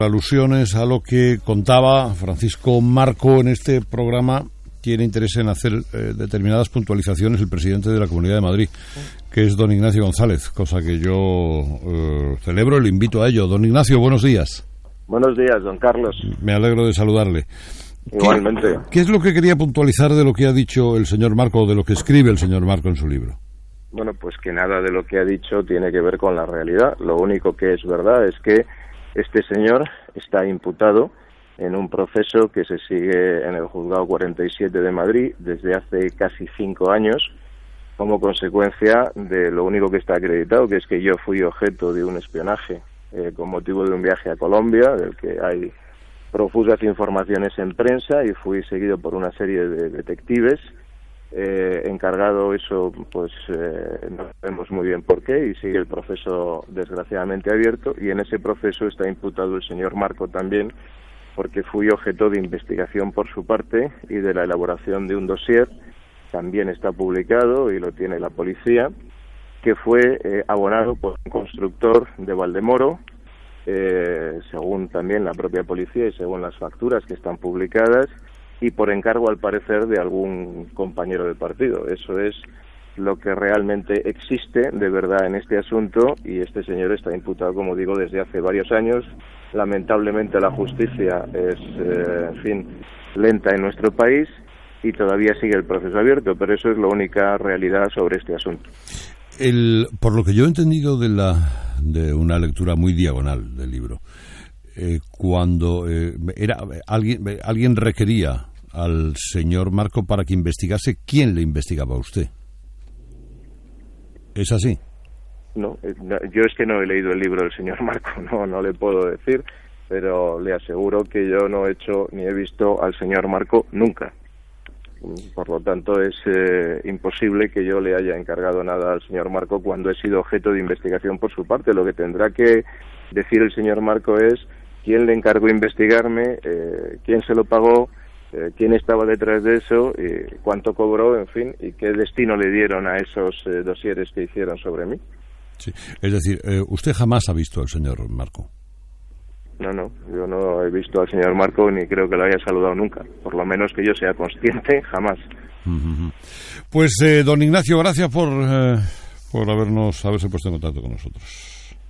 Alusiones a lo que contaba Francisco Marco en este programa, tiene interés en hacer determinadas puntualizaciones el presidente de la Comunidad de Madrid, que es don Ignacio González, cosa que yo celebro y le invito a ello. Don Ignacio, buenos días. Buenos días, don Carlos. Me alegro de saludarle. Igualmente. ¿Qué es lo que quería puntualizar de lo que ha dicho el señor Marco o de lo que escribe el señor Marco en su libro? Bueno, pues que nada de lo que ha dicho tiene que ver con la realidad. Lo único que es verdad es que este señor está imputado en un proceso que se sigue en el Juzgado 47 de Madrid desde hace casi 5 años, como consecuencia de lo único que está acreditado, que es que yo fui objeto de un espionaje con motivo de un viaje a Colombia, del que hay profusas informaciones en prensa, y fui seguido por una serie de detectives, encargado eso, pues no sabemos muy bien por qué, y sigue el proceso desgraciadamente abierto, y en ese proceso está imputado el señor Marco también, porque fui objeto de investigación por su parte y de la elaboración de un dossier, también está publicado y lo tiene la policía, que fue abonado por un constructor de Valdemoro, según también la propia policía y según las facturas que están publicadas, y por encargo, al parecer, de algún compañero del partido. Eso es lo que realmente existe de verdad en este asunto, y este señor está imputado, como digo, desde hace varios años. Lamentablemente la justicia es, en fin, lenta en nuestro país y todavía sigue el proceso abierto, pero eso es la única realidad sobre este asunto. Por lo que yo he entendido de una lectura muy diagonal del libro, cuando alguien requería al señor Marco para que investigase, ¿quién le investigaba a usted? ¿Es así? No, yo es que no he leído el libro del señor Marco, no le puedo decir, pero le aseguro que yo no he hecho ni he visto al señor Marco nunca. Por lo tanto, es imposible que yo le haya encargado nada al señor Marco cuando he sido objeto de investigación por su parte. Lo que tendrá que decir el señor Marco es quién le encargó investigarme, quién se lo pagó, quién estaba detrás de eso, cuánto cobró, en fin, y qué destino le dieron a esos dosieres que hicieron sobre mí. Sí. Es decir, ¿usted jamás ha visto al señor Marco? No, yo no he visto al señor Marco ni creo que lo haya saludado nunca. Por lo menos que yo sea consciente, jamás. Pues, don Ignacio, gracias por haberse puesto en contacto con nosotros.